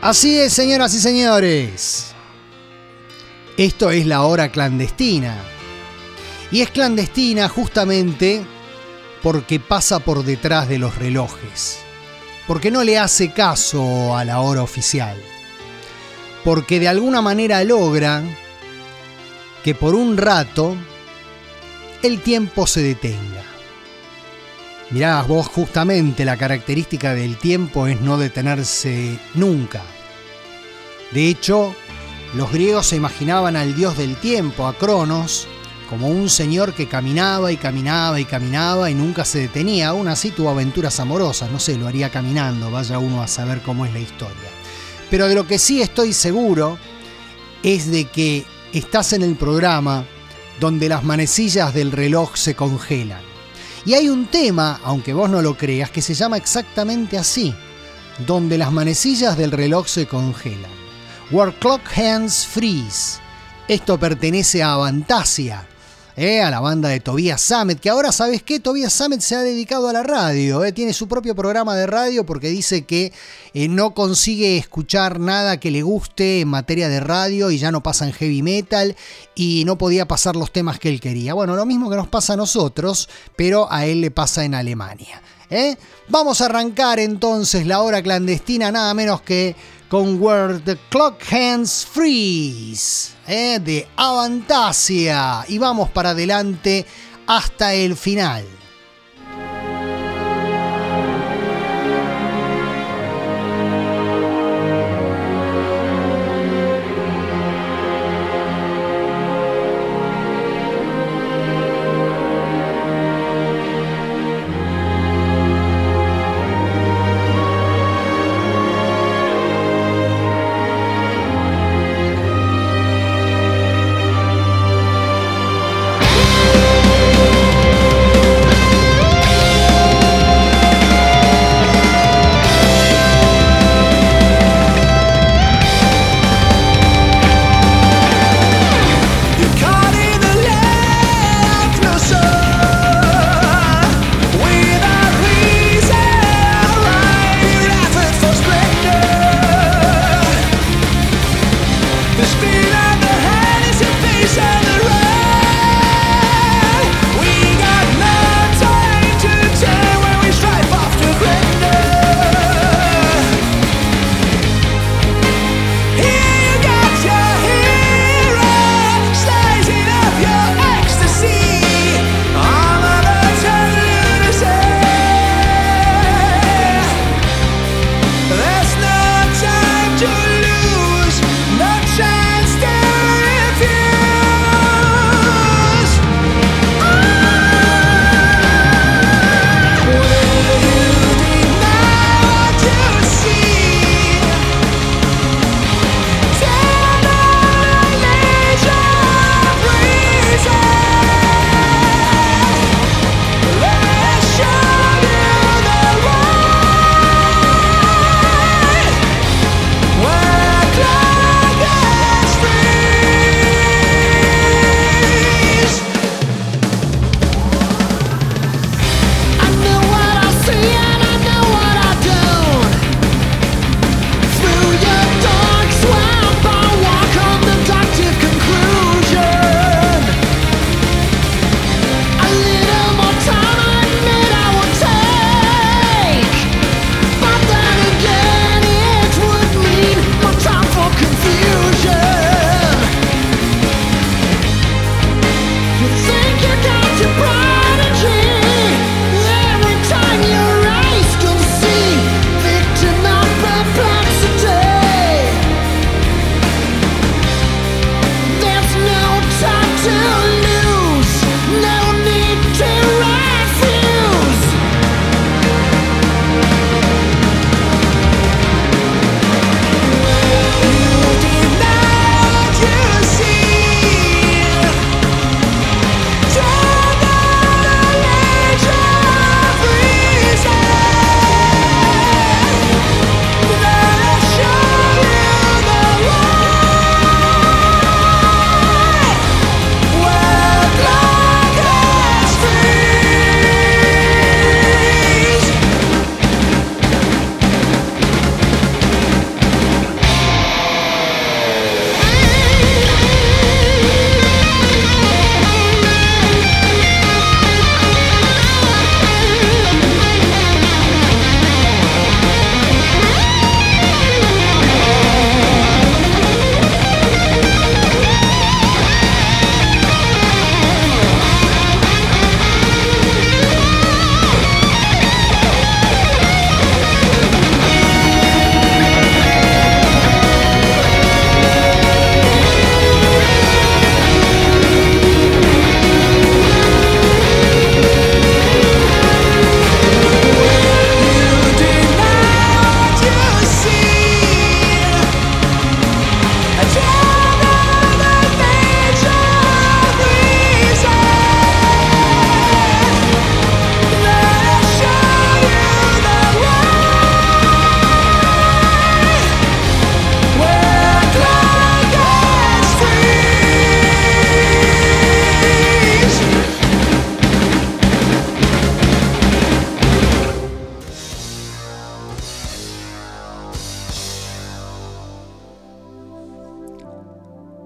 Así es, señoras y señores. Esto es la hora clandestina. Y es clandestina justamente porque pasa por detrás de los relojes. Porque no le hace caso a la hora oficial. Porque de alguna manera logra que por un rato el tiempo se detenga. Mirá, vos justamente la característica del tiempo es no detenerse nunca. De hecho, los griegos se imaginaban al dios del tiempo, a Cronos, como un señor que caminaba y caminaba y caminaba y nunca se detenía. Aún así tuvo aventuras amorosas, no sé, lo haría caminando, vaya uno a saber cómo es la historia. Pero de lo que sí estoy seguro es de que estás en el programa donde las manecillas del reloj se congelan. Y hay un tema, aunque vos no lo creas, que se llama exactamente así, donde las manecillas del reloj se congelan. Where Clock Hands Freeze. Esto pertenece a Avantasia, a la banda de Tobias Sammet, que ahora, ¿sabes qué? Tobias Sammet se ha dedicado a la radio, tiene su propio programa de radio porque dice que no consigue escuchar nada que le guste en materia de radio y ya no pasa en heavy metal y no podía pasar los temas que él quería. Bueno, lo mismo que nos pasa a nosotros, pero a él le pasa en Alemania. Vamos a arrancar entonces la hora clandestina nada menos que con Where the Clock Hands Freeze, de Avantasia. Y vamos para adelante hasta el final.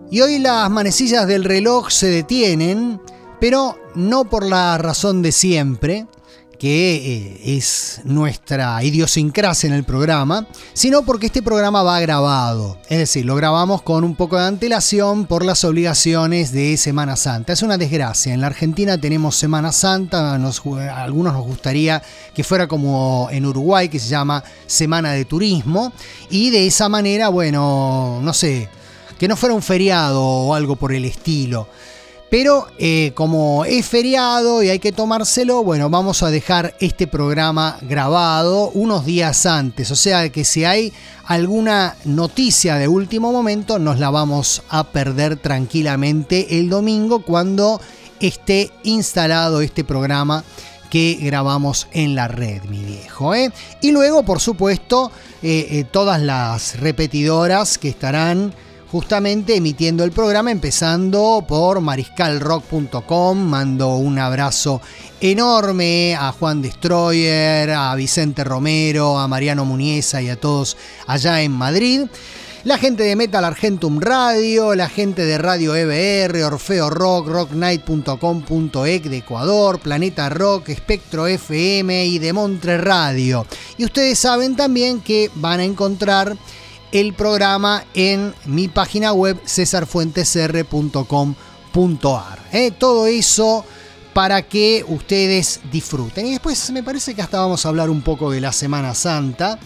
Y hoy las manecillas del reloj se detienen, pero no por la razón de siempre, que es nuestra idiosincrasia en el programa, sino porque este programa va grabado. Es decir, lo grabamos con un poco de antelación por las obligaciones de Semana Santa. Es una desgracia. En la Argentina tenemos Semana Santa, a algunos nos gustaría que fuera como en Uruguay, que se llama Semana de Turismo, y de esa manera, bueno, no sé, que no fuera un feriado o algo por el estilo. Pero como es feriado y hay que tomárselo, bueno, vamos a dejar este programa grabado unos días antes. O sea que si hay alguna noticia de último momento, nos la vamos a perder tranquilamente el domingo cuando esté instalado este programa que grabamos en la red, mi viejo. Y luego, por supuesto, todas las repetidoras que estarán justamente emitiendo el programa, empezando por mariscalrock.com. Mando un abrazo enorme a Juan Destroyer, a Vicente Romero, a Mariano Muniesa y a todos allá en Madrid. La gente de Metal Argentum Radio, la gente de Radio EBR, Orfeo Rock, rocknight.com.ec de Ecuador, Planeta Rock, Espectro FM y de Montre Radio. Y ustedes saben también que van a encontrar el programa en mi página web cesarfuentesr.com.ar. Todo eso para que ustedes disfruten. Y después me parece que hasta vamos a hablar un poco de la Semana Santa,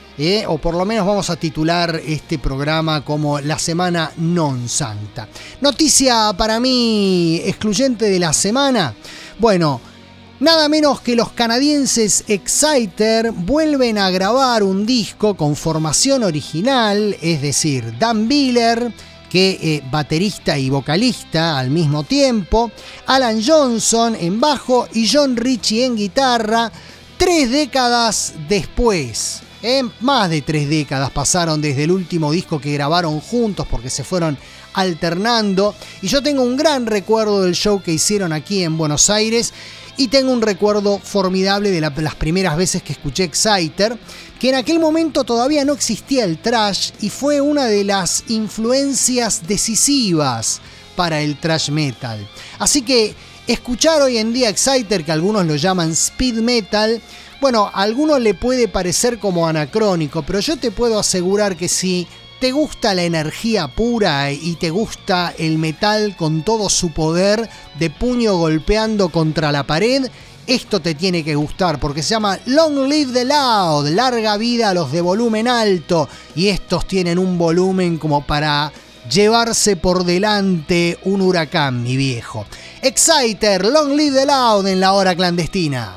o por lo menos vamos a titular este programa como la Semana Non Santa. Noticia para mí excluyente de la semana. Bueno, nada menos que los canadienses Exciter vuelven a grabar un disco con formación original, es decir, Dan Biller, que baterista y vocalista al mismo tiempo, Alan Johnson en bajo y John Ritchie en guitarra, 3 décadas después. Más de 3 décadas pasaron desde el último disco que grabaron juntos porque se fueron alternando. Y yo tengo un gran recuerdo del show que hicieron aquí en Buenos Aires. Y tengo un recuerdo formidable de las primeras veces que escuché Exciter, que en aquel momento todavía no existía el thrash y fue una de las influencias decisivas para el thrash metal. Así que escuchar hoy en día Exciter, que algunos lo llaman speed metal, bueno, a algunos le puede parecer como anacrónico, pero yo te puedo asegurar que si te gusta la energía pura y te gusta el metal con todo su poder de puño golpeando contra la pared, esto te tiene que gustar porque se llama Long Live the Loud, larga vida a los de volumen alto, y estos tienen un volumen como para llevarse por delante un huracán, mi viejo. Exciter, Long Live the Loud en la hora clandestina.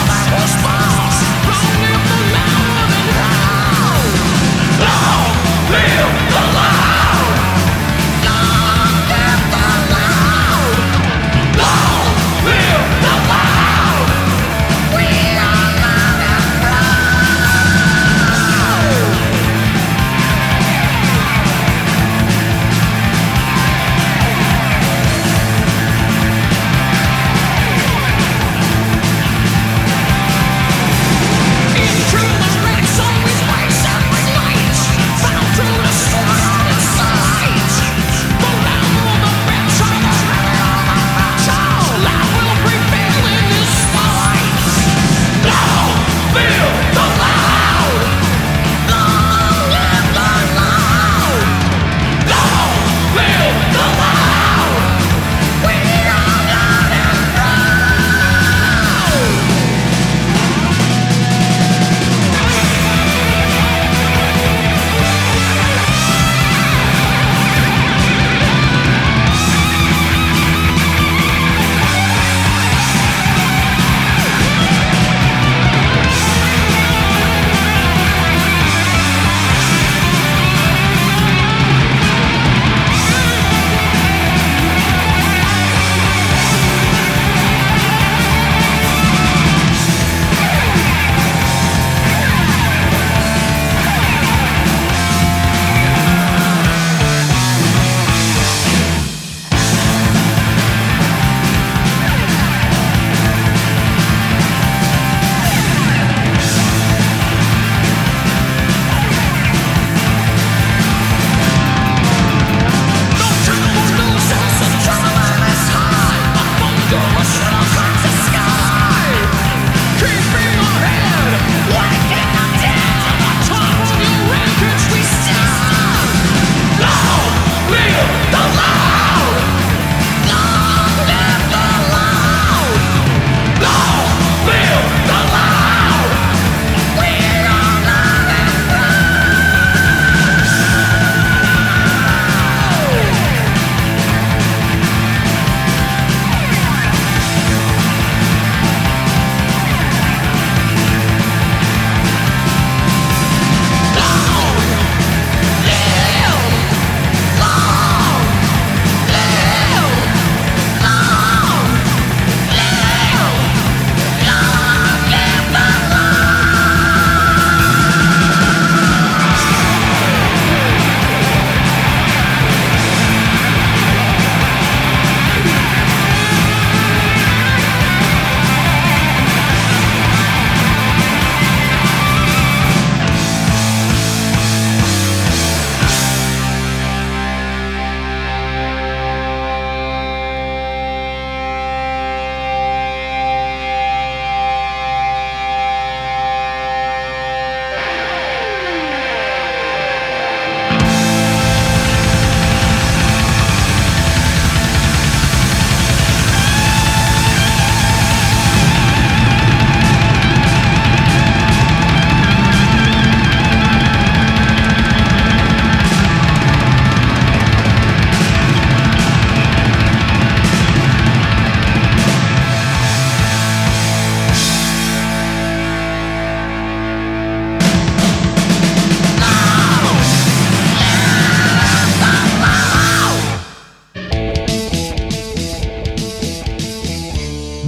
Long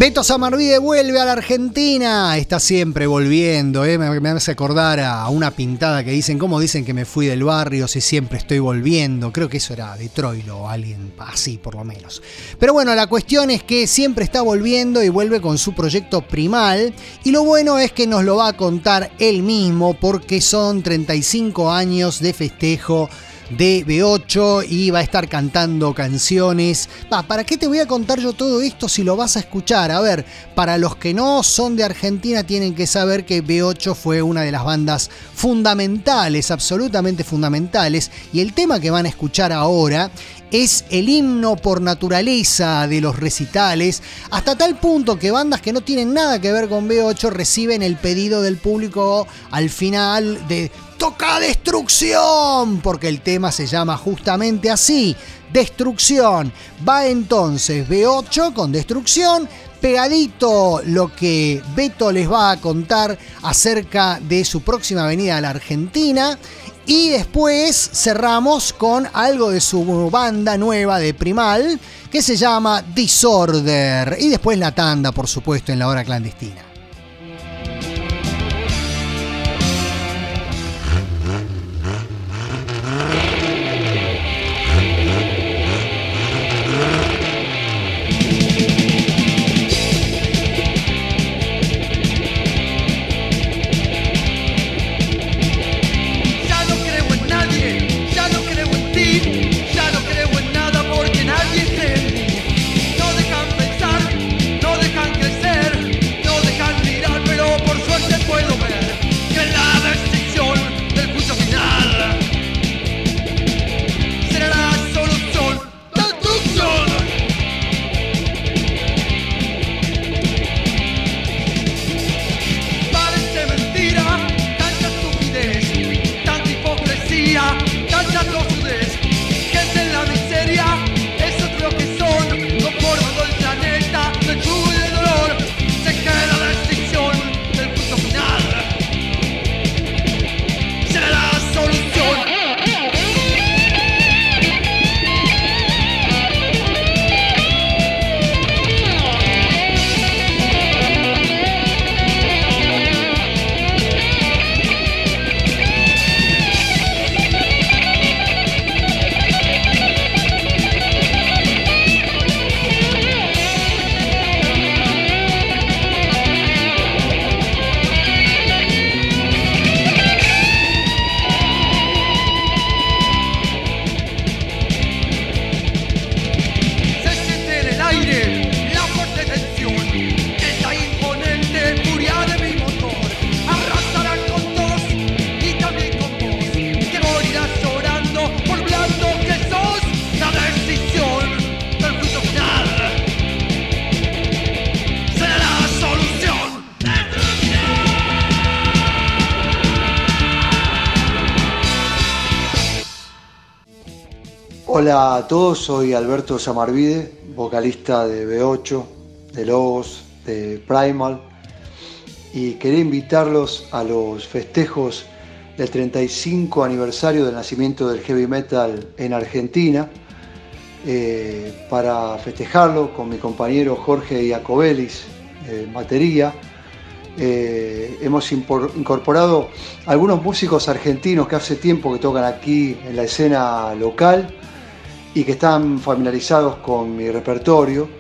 Beto Samarvide vuelve a la Argentina. Está siempre volviendo, me hace acordar a una pintada que dicen, ¿cómo dicen que me fui del barrio si siempre estoy volviendo? Creo que eso era de Troilo o alguien así por lo menos. Pero bueno, la cuestión es que siempre está volviendo y vuelve con su proyecto Primal. Y lo bueno es que nos lo va a contar él mismo porque son 35 años de festejo de B8 y va a estar cantando canciones. ¿Para qué te voy a contar yo todo esto si lo vas a escuchar? A ver, para los que no son de Argentina tienen que saber que B8 fue una de las bandas fundamentales, absolutamente fundamentales, y el tema que van a escuchar ahora es el himno por naturaleza de los recitales, hasta tal punto que bandas que no tienen nada que ver con B8 reciben el pedido del público al final de ¡toca Destrucción! Porque el tema se llama justamente así, Destrucción. Va entonces B8 con Destrucción, pegadito lo que Beto les va a contar acerca de su próxima venida a la Argentina. Y después cerramos con algo de su banda nueva de Primal, que se llama Disorder. Y después la tanda, por supuesto, en la hora clandestina. Hola a todos, soy Alberto Samarvide, vocalista de B8, de Logos, de Primal, y quería invitarlos a los festejos del 35 aniversario del nacimiento del heavy metal en Argentina. Para festejarlo con mi compañero Jorge Iacobelis, batería, hemos incorporado algunos músicos argentinos que hace tiempo que tocan aquí en la escena local y que están familiarizados con mi repertorio.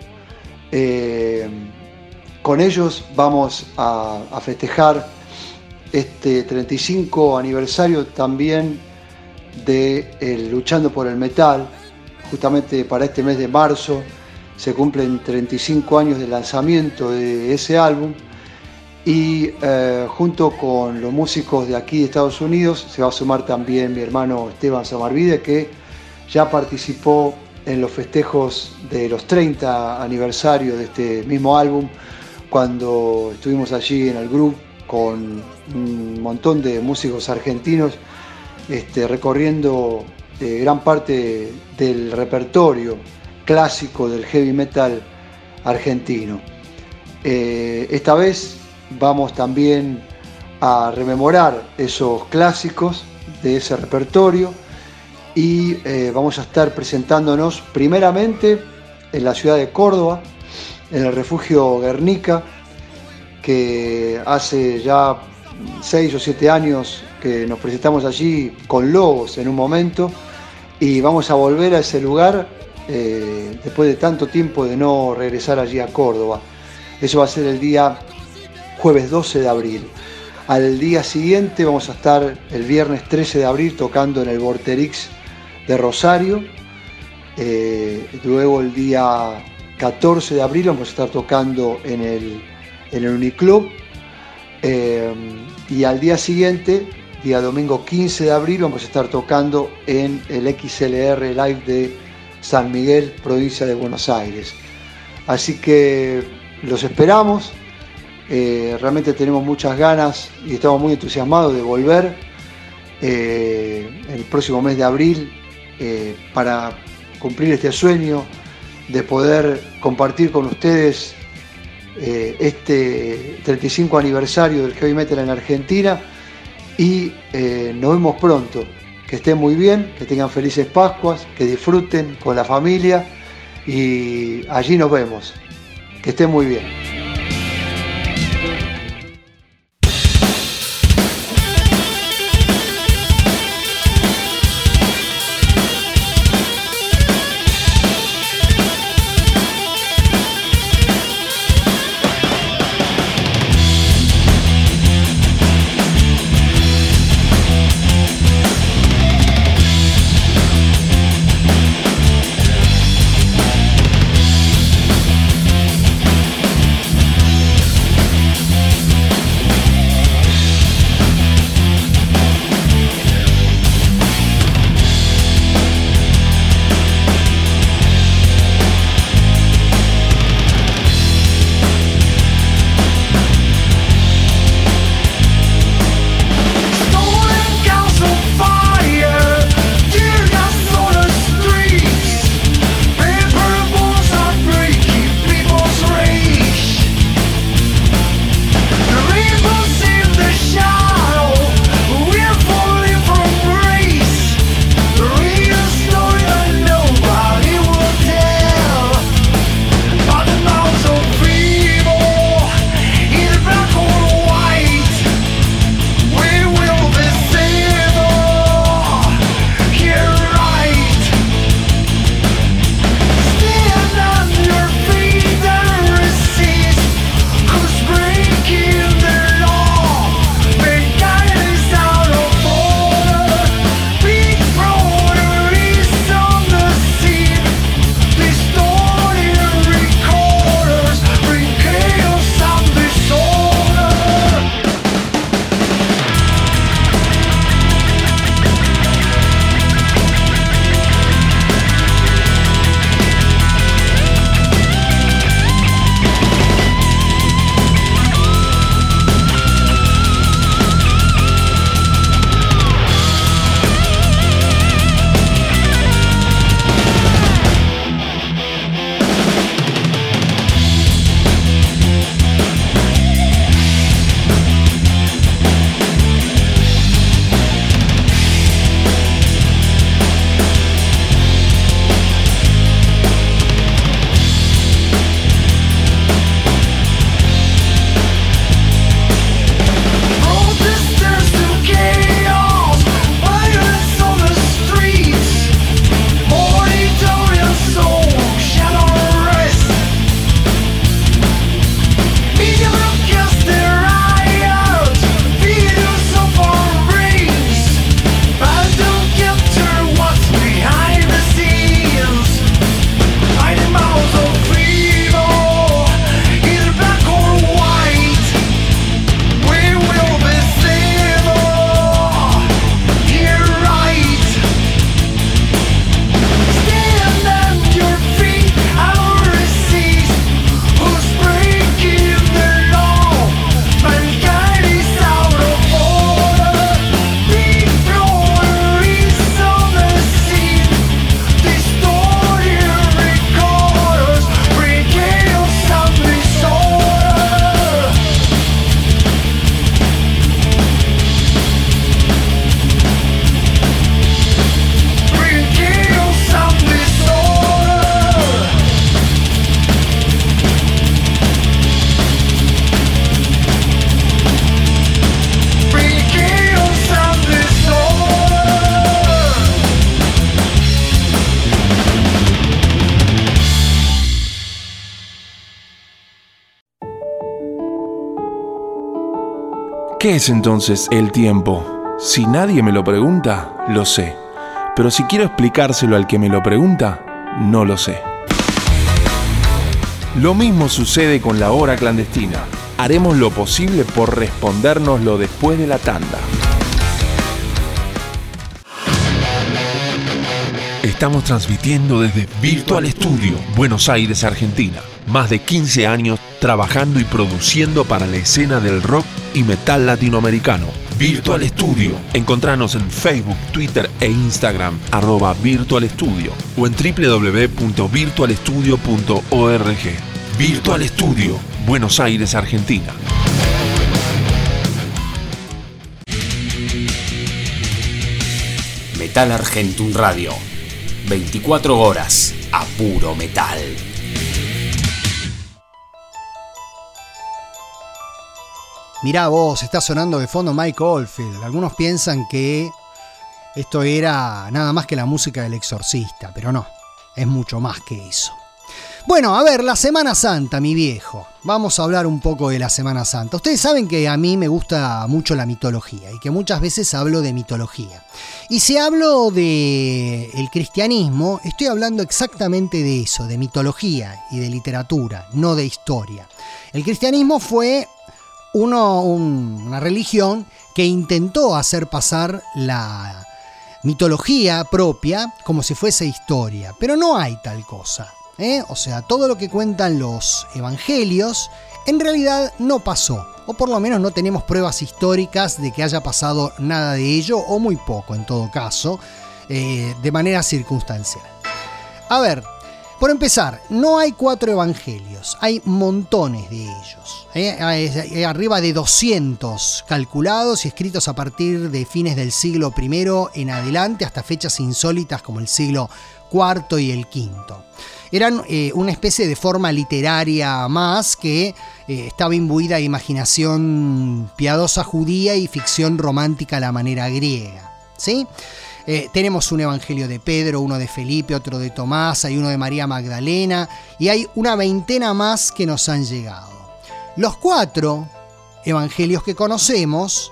Con ellos vamos a festejar este 35 aniversario también de Luchando por el Metal. Justamente para este mes de marzo se cumplen 35 años del lanzamiento de ese álbum y junto con los músicos de aquí de Estados Unidos se va a sumar también mi hermano Esteban Samarvide, que ya participó en los festejos de los 30 aniversarios de este mismo álbum, cuando estuvimos allí en el grupo con un montón de músicos argentinos recorriendo gran parte del repertorio clásico del heavy metal argentino. Esta vez vamos también a rememorar esos clásicos de ese repertorio y vamos a estar presentándonos primeramente en la ciudad de Córdoba en el refugio Guernica, que hace ya 6 o 7 años que nos presentamos allí con Lobos en un momento, y vamos a volver a ese lugar después de tanto tiempo de no regresar allí a Córdoba. Eso va a ser el día jueves 12 de abril. Al día siguiente vamos a estar el viernes 13 de abril tocando en el Vorterix de Rosario. Luego el día 14 de abril vamos a estar tocando en el Uniclub. Y al día siguiente, día domingo 15 de abril, vamos a estar tocando en el XLR Live de San Miguel, provincia de Buenos Aires. Así que los esperamos. Realmente tenemos muchas ganas y estamos muy entusiasmados de volver el próximo mes de abril para cumplir este sueño de poder compartir con ustedes este 35 aniversario del Heavy Metal en Argentina, y nos vemos pronto. Que estén muy bien, que tengan felices Pascuas, que disfruten con la familia, y allí nos vemos. Que estén muy bien. ¿Qué es entonces el tiempo? Si nadie me lo pregunta, lo sé. Pero si quiero explicárselo al que me lo pregunta, no lo sé. Lo mismo sucede con la hora clandestina. Haremos lo posible por respondérnoslo después de la tanda. Estamos transmitiendo desde Virtual Studio, Buenos Aires, Argentina. Más de 15 años trabajando y produciendo para la escena del rock y metal latinoamericano. Virtual Studio. Encontranos en Facebook, Twitter e Instagram @Virtual Studio o en www.virtualstudio.org. Virtual Studio, Buenos Aires, Argentina. Metal Argentum Radio. 24 horas a puro metal. Mirá vos, está sonando de fondo Mike Oldfield. Algunos piensan que esto era nada más que la música del Exorcista, pero no, es mucho más que eso. Bueno, a ver, la Semana Santa, mi viejo. Vamos a hablar un poco de la Semana Santa. Ustedes saben que a mí me gusta mucho la mitología y que muchas veces hablo de mitología. Y si hablo de el cristianismo, estoy hablando exactamente de eso, de mitología y de literatura, no de historia. El cristianismo fue una religión que intentó hacer pasar la mitología propia como si fuese historia, pero no hay tal cosa. O sea, todo lo que cuentan los evangelios en realidad no pasó, o por lo menos no tenemos pruebas históricas de que haya pasado nada de ello, o muy poco en todo caso, de manera circunstancial. A ver, por empezar, no hay 4 evangelios, hay montones de ellos. Hay arriba de 200 calculados y escritos a partir de fines del siglo I en adelante hasta fechas insólitas como el siglo IV y el V. Eran una especie de forma literaria más que estaba imbuida de imaginación piadosa judía y ficción romántica a la manera griega, ¿sí? Tenemos un evangelio de Pedro, uno de Felipe, otro de Tomás, hay uno de María Magdalena y hay una veintena más que nos han llegado. Los 4 evangelios que conocemos,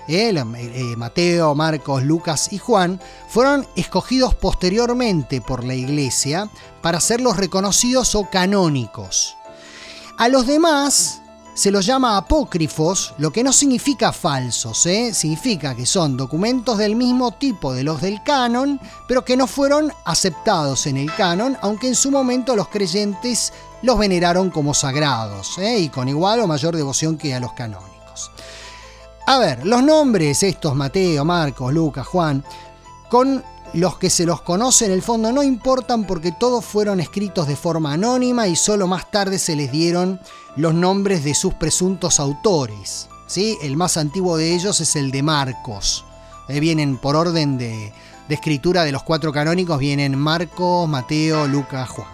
Mateo, Marcos, Lucas y Juan, fueron escogidos posteriormente por la Iglesia para hacerlos reconocidos o canónicos. A los demás se los llama apócrifos, lo que no significa falsos, significa que son documentos del mismo tipo de los del canon, pero que no fueron aceptados en el canon, aunque en su momento los creyentes los veneraron como sagrados, y con igual o mayor devoción que a los canónicos. A ver, los nombres estos, Mateo, Marcos, Lucas, Juan, con los que se los conoce en el fondo no importan porque todos fueron escritos de forma anónima y solo más tarde se les dieron los nombres de sus presuntos autores, ¿sí? El más antiguo de ellos es el de Marcos. Vienen por orden de escritura de los 4 canónicos, vienen Marcos, Mateo, Lucas, Juan.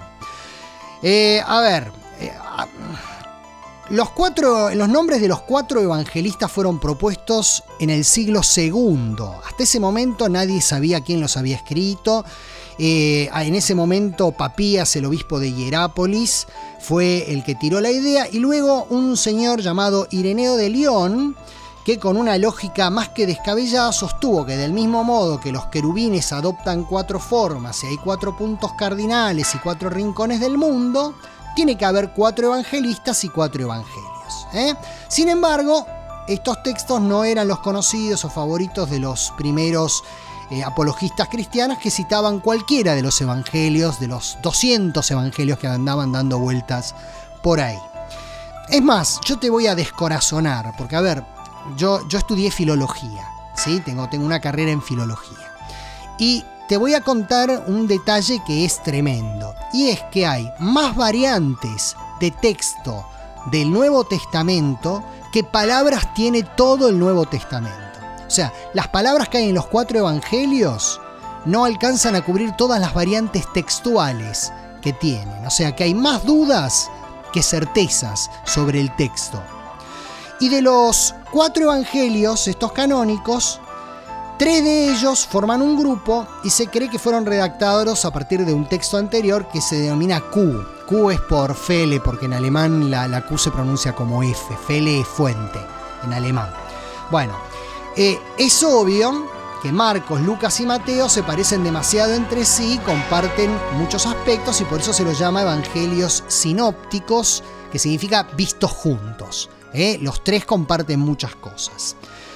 Los nombres de los 4 evangelistas fueron propuestos en el siglo II. Hasta ese momento nadie sabía quién los había escrito. En ese momento Papías, el obispo de Hierápolis, fue el que tiró la idea, y luego un señor llamado Ireneo de León, que con una lógica más que descabellada sostuvo que del mismo modo que los querubines adoptan 4 formas y hay 4 puntos cardinales y 4 rincones del mundo, tiene que haber 4 evangelistas y 4 evangelios. Sin embargo, estos textos no eran los conocidos o favoritos de los primeros apologistas cristianos, que citaban cualquiera de los evangelios, de los 200 evangelios que andaban dando vueltas por ahí. Es más, yo te voy a descorazonar, porque a ver, yo estudié filología, ¿sí? Tengo una carrera en filología. Y te voy a contar un detalle que es tremendo, y es que hay más variantes de texto del Nuevo Testamento que palabras tiene todo el Nuevo Testamento. O sea, las palabras que hay en los 4 evangelios no alcanzan a cubrir todas las variantes textuales que tienen. O sea, que hay más dudas que certezas sobre el texto. Y de los 4 evangelios, estos canónicos, 3 de ellos forman un grupo y se cree que fueron redactados a partir de un texto anterior que se denomina Q. Q es por Fele, porque en alemán la Q se pronuncia como F. Fele es fuente, en alemán. Bueno, es obvio que Marcos, Lucas y Mateo se parecen demasiado entre sí, comparten muchos aspectos y por eso se los llama evangelios sinópticos, que significa vistos juntos. Los tres comparten muchas cosas.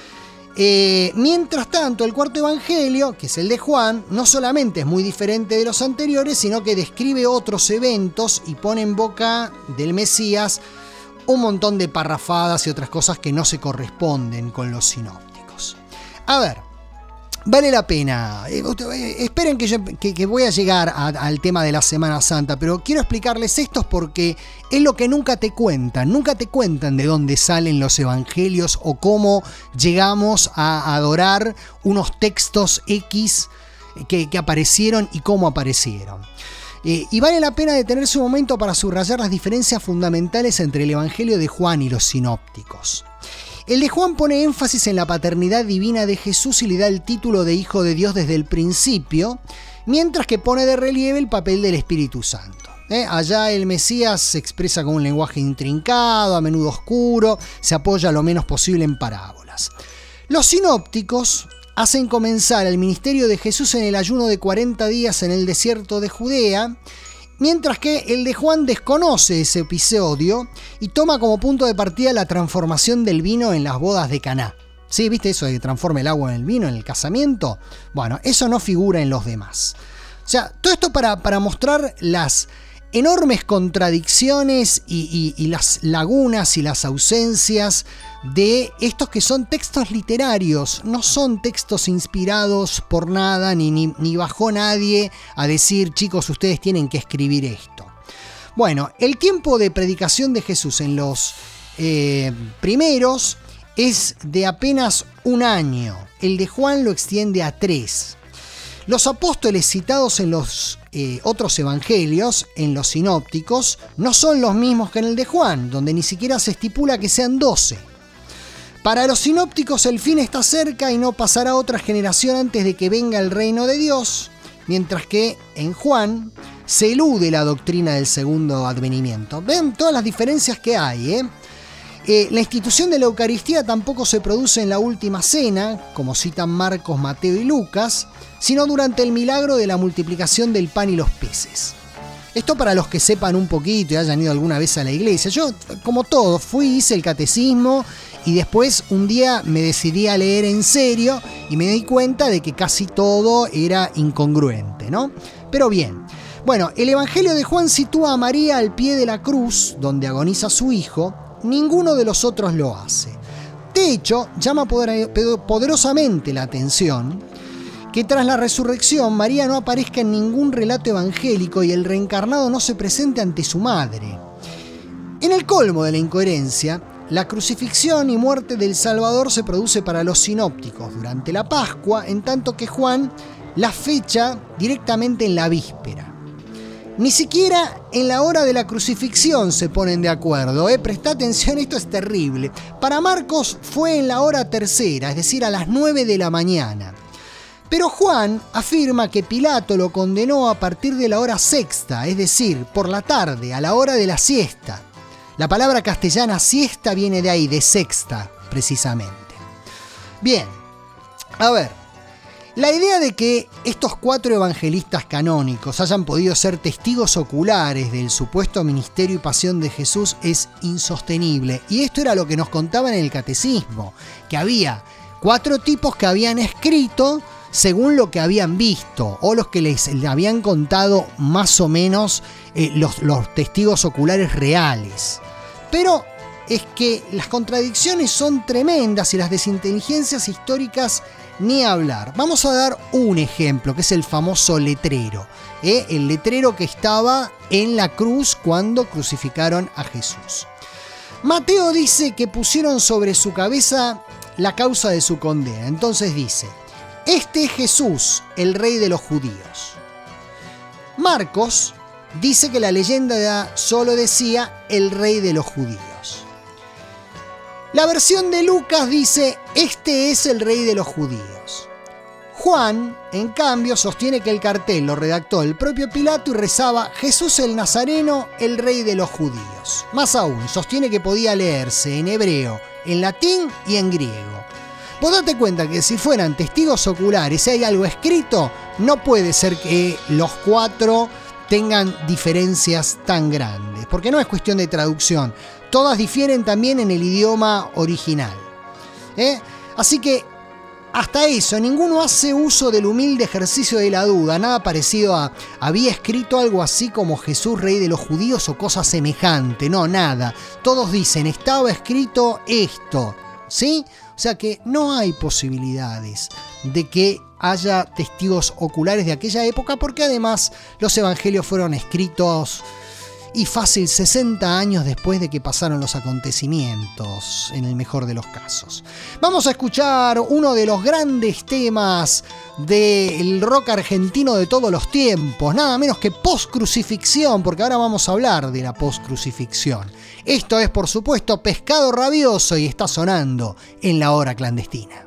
Mientras tanto, el cuarto evangelio, que es el de Juan, no solamente es muy diferente de los anteriores, sino que describe otros eventos y pone en boca del Mesías un montón de parrafadas y otras cosas que no se corresponden con los sinópticos. A ver, vale la pena. Esperen que voy a llegar al tema de la Semana Santa, pero quiero explicarles esto porque es lo que nunca te cuentan. Nunca te cuentan de dónde salen los evangelios o cómo llegamos a adorar unos textos X que aparecieron y cómo aparecieron. Y vale la pena detenerse un momento para subrayar las diferencias fundamentales entre el evangelio de Juan y los sinópticos. El de Juan pone énfasis en la paternidad divina de Jesús y le da el título de Hijo de Dios desde el principio, mientras que pone de relieve el papel del Espíritu Santo. Allá el Mesías se expresa con un lenguaje intrincado, a menudo oscuro, se apoya lo menos posible en parábolas. Los sinópticos hacen comenzar el ministerio de Jesús en el ayuno de 40 días en el desierto de Judea, mientras que el de Juan desconoce ese episodio y toma como punto de partida la transformación del vino en las bodas de Caná. ¿Sí? ¿Viste eso de que transforma el agua en el vino en el casamiento? Bueno, eso no figura en los demás. O sea, todo esto para mostrar las enormes contradicciones y las lagunas y las ausencias de estos que son textos literarios. No son textos inspirados por nada, ni bajó nadie a decir, chicos, ustedes tienen que escribir esto. Bueno, el tiempo de predicación de Jesús en los primeros es de apenas 1 año. El de Juan lo extiende a 3. Los apóstoles citados en los otros evangelios, en los sinópticos, no son los mismos que en el de Juan, donde ni siquiera se estipula que sean 12. Para los sinópticos el fin está cerca y no pasará otra generación antes de que venga el reino de Dios, mientras que en Juan se elude la doctrina del segundo advenimiento. Ven todas las diferencias que hay, La institución de la Eucaristía tampoco se produce en la última cena, como citan Marcos, Mateo y Lucas, sino durante el milagro de la multiplicación del pan y los peces. Esto para los que sepan un poquito y hayan ido alguna vez a la iglesia. Yo, como todo, hice el catecismo y después un día me decidí a leer en serio y me di cuenta de que casi todo era incongruente, ¿no? Pero bien. Bueno, el Evangelio de Juan sitúa a María al pie de la cruz, donde agoniza su hijo. Ninguno de los otros lo hace. De hecho, llama poderosamente la atención que tras la resurrección María no aparezca en ningún relato evangélico y el reencarnado no se presente ante su madre. En el colmo de la incoherencia, la crucifixión y muerte del Salvador se produce para los sinópticos durante la Pascua, en tanto que Juan la fecha directamente en la víspera. Ni siquiera en la hora de la crucifixión se ponen de acuerdo, Presta atención, esto es terrible. Para Marcos fue en la hora tercera, es decir, a las 9 de la mañana. Pero Juan afirma que Pilato lo condenó a partir de la hora sexta, es decir, por la tarde, a la hora de la siesta. La palabra castellana siesta viene de ahí, de sexta, precisamente. Bien, a ver. La idea de que estos 4 evangelistas canónicos hayan podido ser testigos oculares del supuesto ministerio y pasión de Jesús es insostenible. Y esto era lo que nos contaban en el catecismo, que había 4 tipos que habían escrito según lo que habían visto o los que les habían contado más o menos los testigos oculares reales. Pero es que las contradicciones son tremendas y las desinteligencias históricas ni hablar. Vamos a dar un ejemplo, que es el famoso letrero. El letrero que estaba en la cruz cuando crucificaron a Jesús. Mateo dice que pusieron sobre su cabeza la causa de su condena. Entonces dice, este es Jesús, el rey de los judíos. Marcos dice que la leyenda solo decía el rey de los judíos. La versión de Lucas dice, este es el rey de los judíos. Juan, en cambio, sostiene que el cartel lo redactó el propio Pilato y rezaba, Jesús el Nazareno, el rey de los judíos. Más aún, sostiene que podía leerse en hebreo, en latín y en griego. Vos date cuenta que si fueran testigos oculares, si hay algo escrito, no puede ser que los 4 tengan diferencias tan grandes, porque no es cuestión de traducción, todas difieren también en el idioma original. Así que hasta eso, ninguno hace uso del humilde ejercicio de la duda, nada parecido a había escrito algo así como Jesús rey de los judíos o cosa semejante, no, nada. Todos dicen, estaba escrito esto, ¿sí? O sea que no hay posibilidades de que haya testigos oculares de aquella época, porque además los evangelios fueron escritos y fácil 60 años después de que pasaron los acontecimientos, en el mejor de los casos. Vamos a escuchar uno de los grandes temas del rock argentino de todos los tiempos, nada menos que Postcrucifixión, porque ahora vamos a hablar de la postcrucifixión. Esto es, por supuesto, Pescado Rabioso y está sonando en La Hora Clandestina.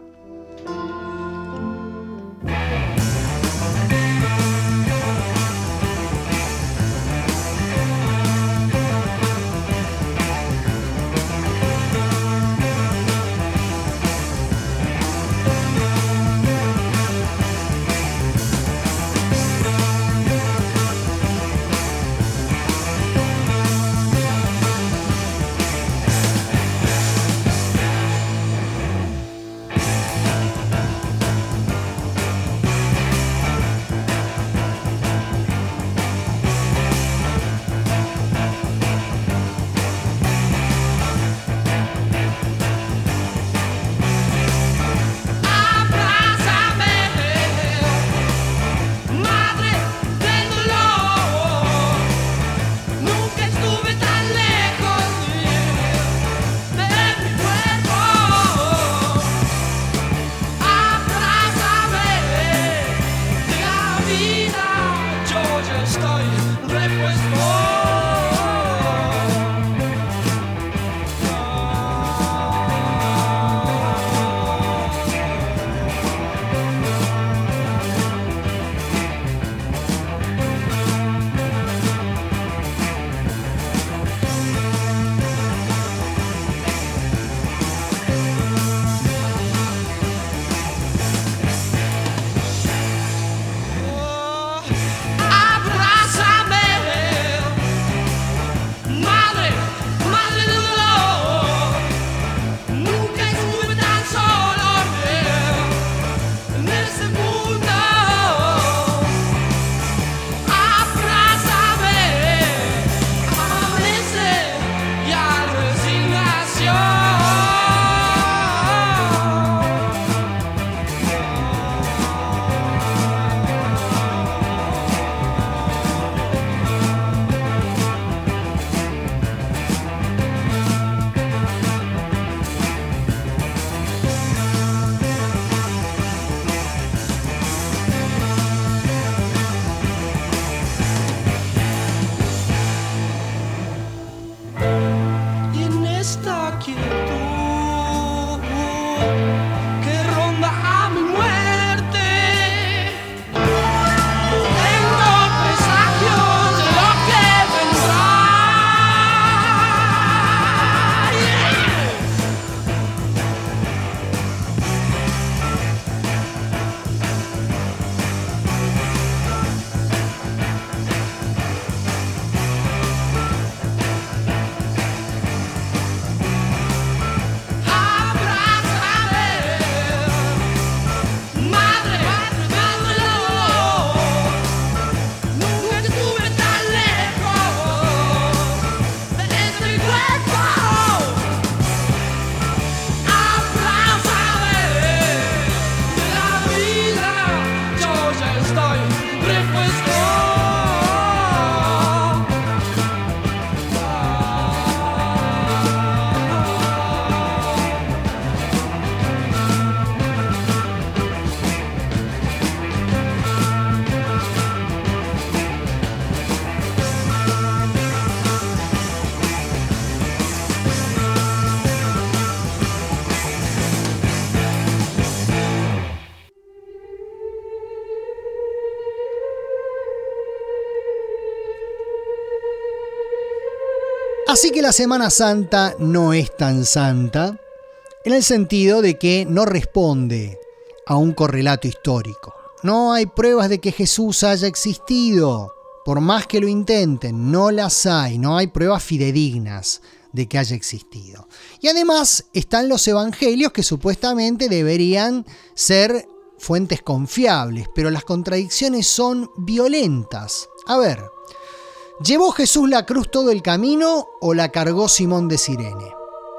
Así que la Semana Santa no es tan santa. en el sentido de que no responde a un correlato histórico. No hay pruebas de que Jesús haya existido. Por más que lo intenten, no las hay. No hay pruebas fidedignas de que haya existido. Y además están los evangelios que supuestamente deberían ser fuentes confiables, pero las contradicciones son violentas. A ver, ¿llevó Jesús la cruz todo el camino o la cargó Simón de Cirene?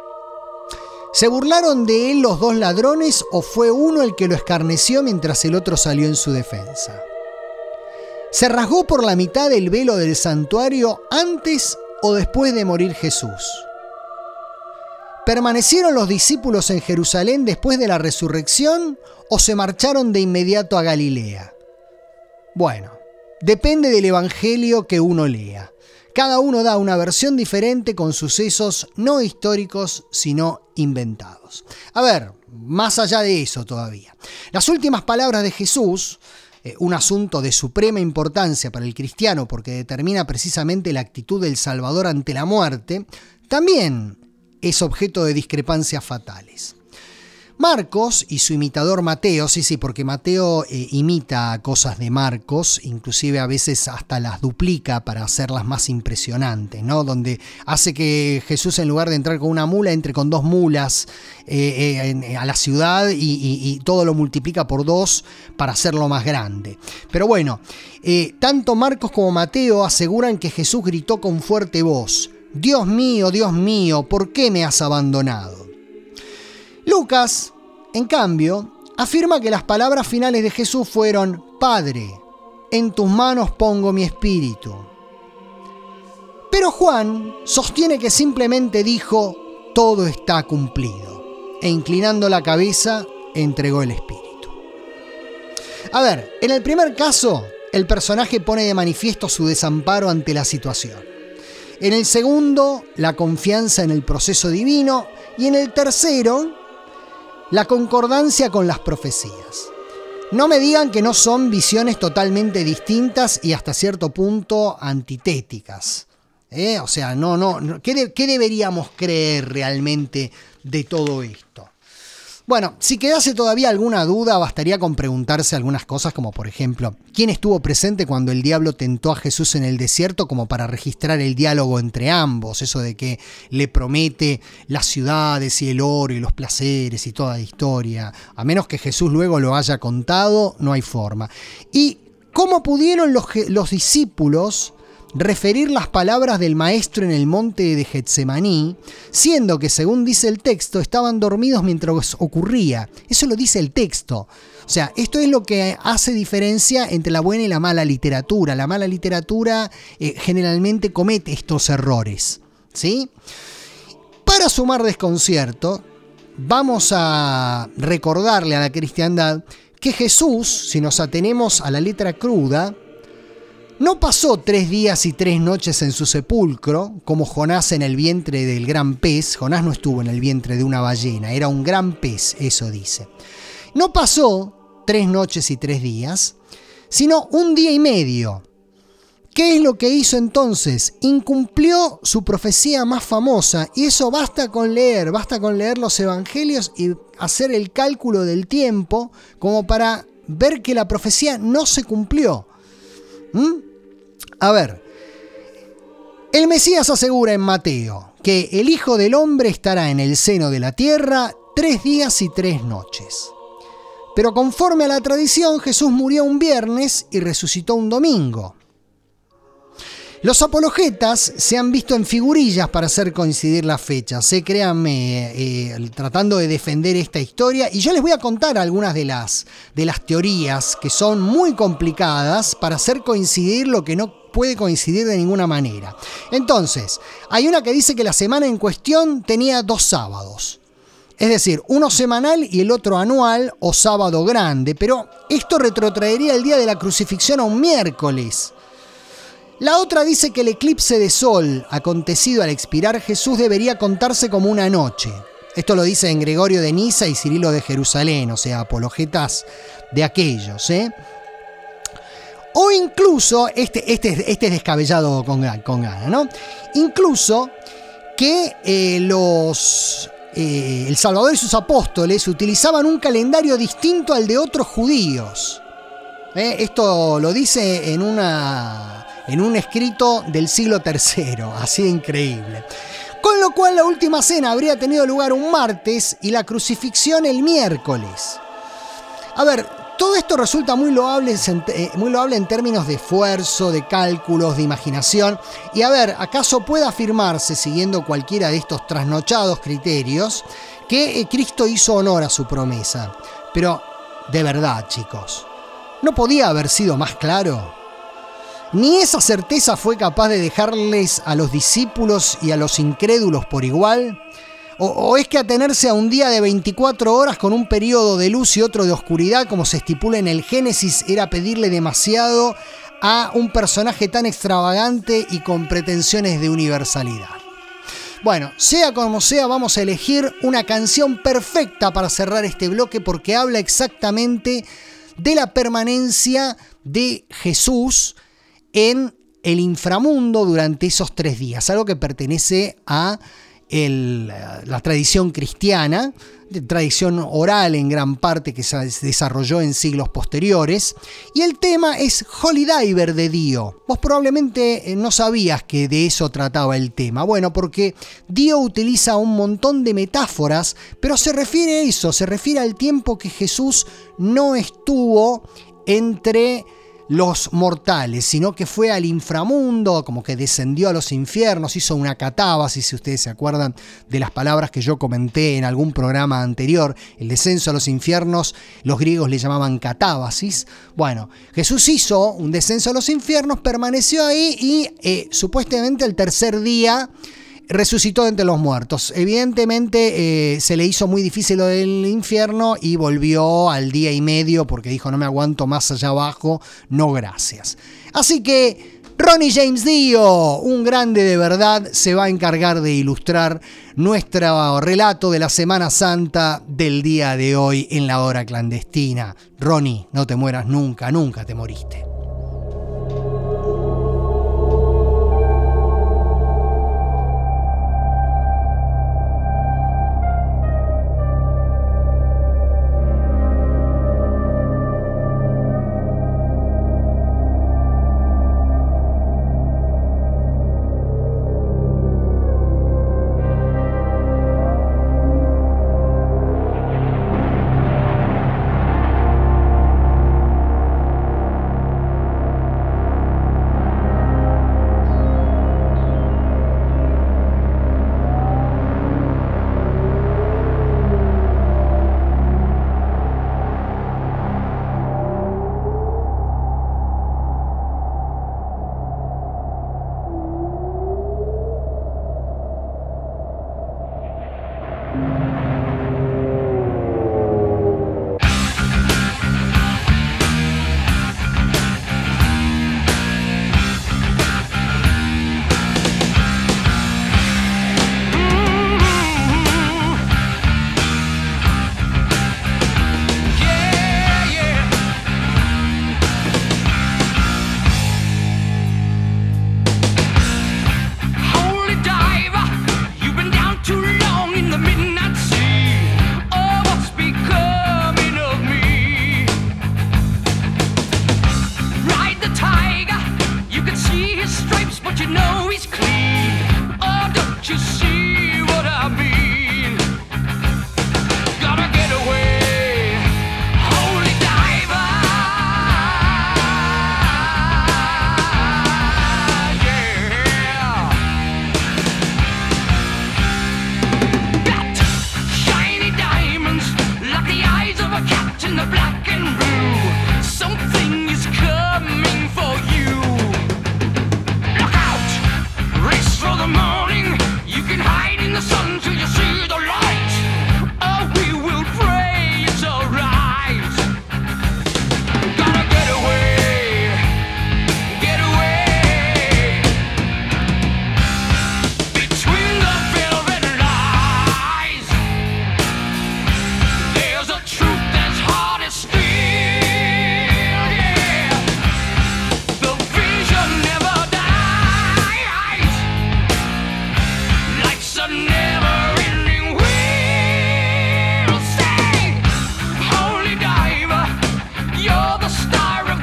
¿Se burlaron de él los dos ladrones o fue uno el que lo escarneció mientras el otro salió en su defensa? ¿Se rasgó por la mitad el velo del santuario antes o después de morir Jesús? ¿Permanecieron los discípulos en Jerusalén después de la resurrección o se marcharon de inmediato a Galilea? Bueno, depende del evangelio que uno lea. Cada uno da una versión diferente con sucesos no históricos, sino inventados. A ver, más allá de eso todavía. Las últimas palabras de Jesús, un asunto de suprema importancia para el cristiano porque determina precisamente la actitud del Salvador ante la muerte, también es objeto de discrepancias fatales. Marcos y su imitador Mateo, sí, porque Mateo imita cosas de Marcos, inclusive a veces hasta las duplica para hacerlas más impresionantes, ¿no? Donde hace que Jesús, en lugar de entrar con una mula, entre con dos mulas a la ciudad y todo lo multiplica por 2 para hacerlo más grande. Pero bueno, tanto Marcos como Mateo aseguran que Jesús gritó con fuerte voz: Dios mío, ¿por qué me has abandonado? Lucas, en cambio, afirma que las palabras finales de Jesús fueron: Padre, en tus manos pongo mi espíritu. Pero Juan sostiene que simplemente dijo: todo está cumplido, e inclinando la cabeza, entregó el espíritu. A ver, en el primer caso, el personaje pone de manifiesto su desamparo ante la situación. En el segundo, la confianza en el proceso divino. Y en el tercero, la concordancia con las profecías. No me digan que no son visiones totalmente distintas y hasta cierto punto antitéticas. O sea, no. ¿Qué deberíamos creer realmente de todo esto? Bueno, si quedase todavía alguna duda, bastaría con preguntarse algunas cosas, como por ejemplo, ¿quién estuvo presente cuando el diablo tentó a Jesús en el desierto como para registrar el diálogo entre ambos? Eso de que le promete las ciudades y el oro y los placeres y toda la historia. A menos que Jesús luego lo haya contado, no hay forma. ¿Y cómo pudieron los discípulos referir las palabras del maestro en el monte de Getsemaní, siendo que, según dice el texto, estaban dormidos mientras ocurría? Eso lo dice el texto. O sea, esto es lo que hace diferencia entre la buena y la mala literatura. La mala literatura generalmente comete estos errores, ¿sí? Para sumar desconcierto, vamos a recordarle a la cristiandad que Jesús, si nos atenemos a la letra cruda, no pasó 3 días y 3 noches en su sepulcro, como Jonás en el vientre del gran pez. Jonás no estuvo en el vientre de una ballena, era un gran pez, eso dice. No pasó 3 noches y 3 días, sino 1 día y medio. ¿Qué es lo que hizo entonces? Incumplió su profecía más famosa, y eso basta con leer los evangelios y hacer el cálculo del tiempo como para ver que la profecía no se cumplió. A ver, el Mesías asegura en Mateo que el Hijo del Hombre estará en el seno de la tierra 3 días y 3 noches. Pero conforme a la tradición, Jesús murió un viernes y resucitó un domingo. Los apologetas se han visto en figurillas para hacer coincidir las fechas, créanme, tratando de defender esta historia, y yo les voy a contar algunas de las teorías que son muy complicadas para hacer coincidir lo que no puede coincidir de ninguna manera. Entonces, hay una que dice que la semana en cuestión tenía 2 sábados. Es decir, uno semanal y el otro anual o sábado grande, pero esto retrotraería el día de la crucifixión a un miércoles. La otra dice que el eclipse de sol acontecido al expirar Jesús debería contarse como una noche. Esto lo dicen Gregorio de Niza y Cirilo de Jerusalén, o sea, apologetas de aquellos, O incluso, este es descabellado con gana, ¿no? Incluso que los el Salvador y sus apóstoles utilizaban un calendario distinto al de otros judíos. Esto lo dice en un escrito del siglo III, así de increíble. Con lo cual la última cena habría tenido lugar un martes y la crucifixión el miércoles. A ver, todo esto resulta muy loable en términos de esfuerzo, de cálculos, de imaginación. Y a ver, ¿acaso puede afirmarse, siguiendo cualquiera de estos trasnochados criterios, que Cristo hizo honor a su promesa? Pero, de verdad, chicos, ¿no podía haber sido más claro? ¿Ni esa certeza fue capaz de dejarles a los discípulos y a los incrédulos por igual? ¿O es que atenerse a un día de 24 horas con un periodo de luz y otro de oscuridad, como se estipula en el Génesis, era pedirle demasiado a un personaje tan extravagante y con pretensiones de universalidad? Bueno, sea como sea, vamos a elegir una canción perfecta para cerrar este bloque, porque habla exactamente de la permanencia de Jesús en el inframundo durante esos 3 días, algo que pertenece a la tradición cristiana, de tradición oral en gran parte que se desarrolló en siglos posteriores, y el tema es Holy Diver de Dio. Vos probablemente no sabías que de eso trataba el tema. Bueno, porque Dio utiliza un montón de metáforas, pero se refiere a eso, se refiere al tiempo que Jesús no estuvo entre los mortales, sino que fue al inframundo, como que descendió a los infiernos, hizo una catábasis, si ustedes se acuerdan de las palabras que yo comenté en algún programa anterior. El descenso a los infiernos, los griegos le llamaban catábasis. Bueno, Jesús hizo un descenso a los infiernos, permaneció ahí y supuestamente el tercer día resucitó entre los muertos. Evidentemente se le hizo muy difícil lo del infierno y volvió al día y medio porque dijo: no me aguanto más allá abajo, no gracias. Así que Ronnie James Dio, un grande de verdad, se va a encargar de ilustrar nuestro relato de la Semana Santa del día de hoy en la hora clandestina. Ronnie, no te mueras nunca, nunca te moriste.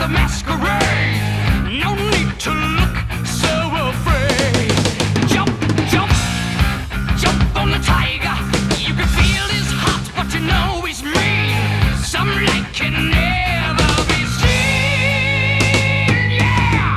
the masquerade. No need to look so afraid. Jump, jump, jump on the tiger. You can feel his heart, but you know he's mean. Some light can never be seen. Yeah.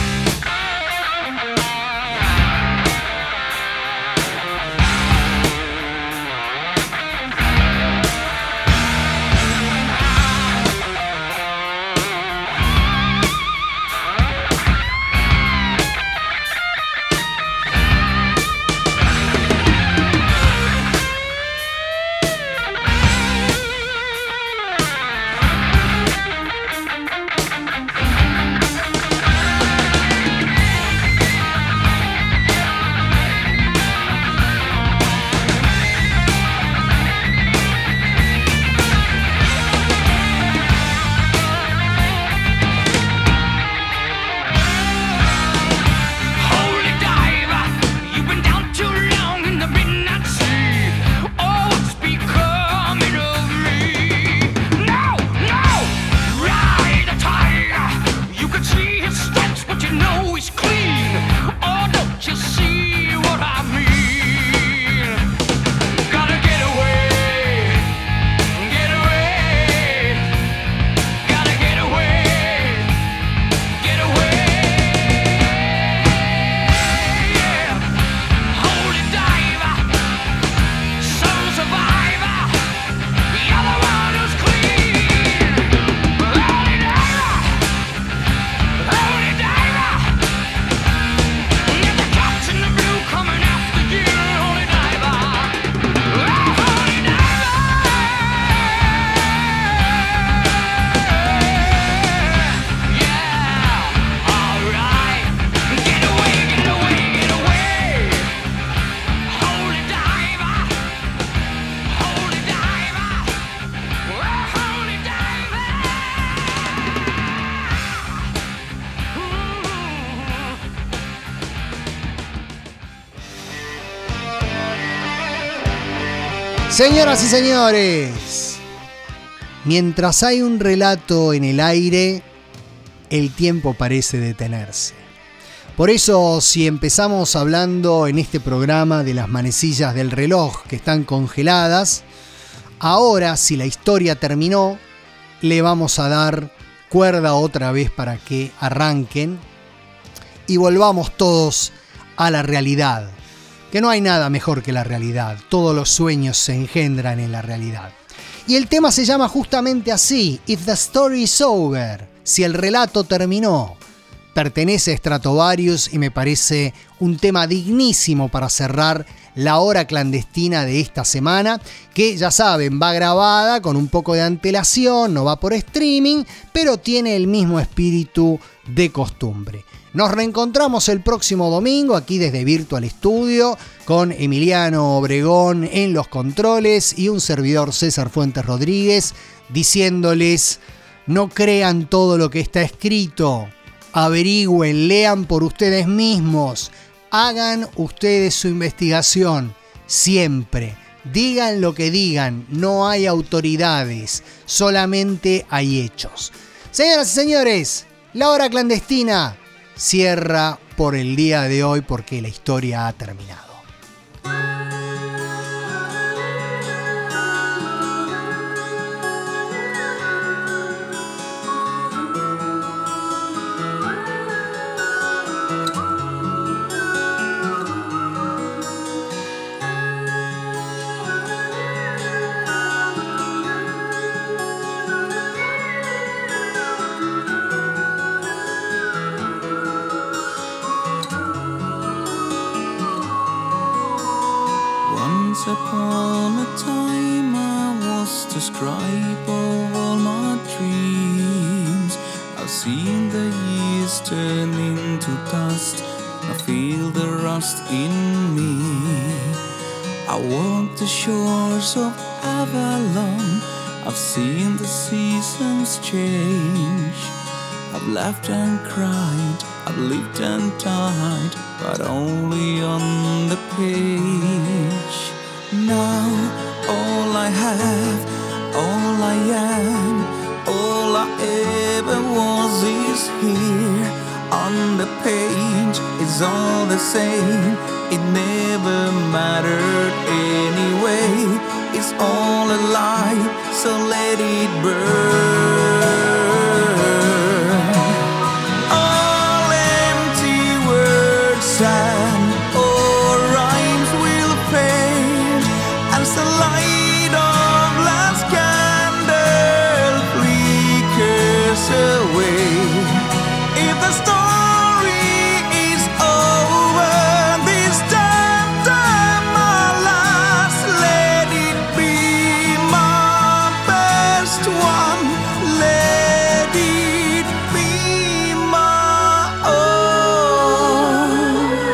Señoras y señores, mientras hay un relato en el aire, el tiempo parece detenerse. Por eso, si empezamos hablando en este programa de las manecillas del reloj que están congeladas, ahora, si la historia terminó, le vamos a dar cuerda otra vez para que arranquen y volvamos todos a la realidad. Que no hay nada mejor que la realidad. Todos los sueños se engendran en la realidad. Y el tema se llama justamente así, If the Story is Over, si el relato terminó. Pertenece a Stratovarius y me parece un tema dignísimo para cerrar la hora clandestina de esta semana, que ya saben, va grabada con un poco de antelación, no va por streaming, pero tiene el mismo espíritu de costumbre. Nos reencontramos el próximo domingo aquí desde Virtual Studio con Emiliano Obregón en los controles y un servidor César Fuentes Rodríguez diciéndoles: no crean todo lo que está escrito, averigüen, lean por ustedes mismos, hagan ustedes su investigación, siempre, digan lo que digan, no hay autoridades, solamente hay hechos. Señoras y señores, la hora clandestina cierra por el día de hoy porque la historia ha terminado. Upon a time I was the scribe of all my dreams. I've seen the years turn into dust, I feel the rust in me. I walk the shores of Avalon, I've seen the seasons change. I've laughed and cried, I've lived and died, but only on the page. Now all I have, all I am, All I ever was is here on the page. It's all the same. It never mattered anyway. It's all a lie, so let it burn. All empty words and all rhymes will fade as the light of last candle flickers away. If the story is over this time my last, let it be my best one. Let it be my own.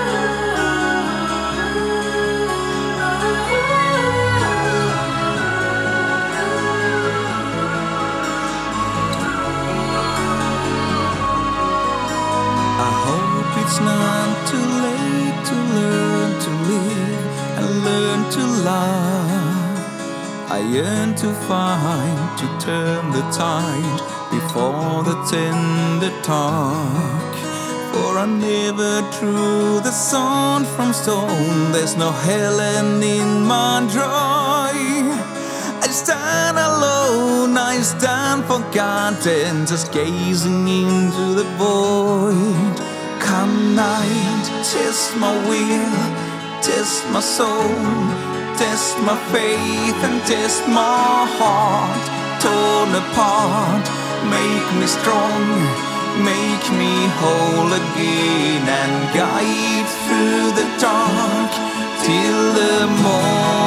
I hope it's not too late to learn to live and learn to love. I yearn to find, to turn the tide before the tender talk. For I never drew the sun from stone. There's no Helen in my joy. I stand alone, I stand forgotten, just gazing into the void. Come night, test my will, test my soul, test my faith and test my heart. Torn apart, make me strong, make me whole again, and guide through the dark till the morning.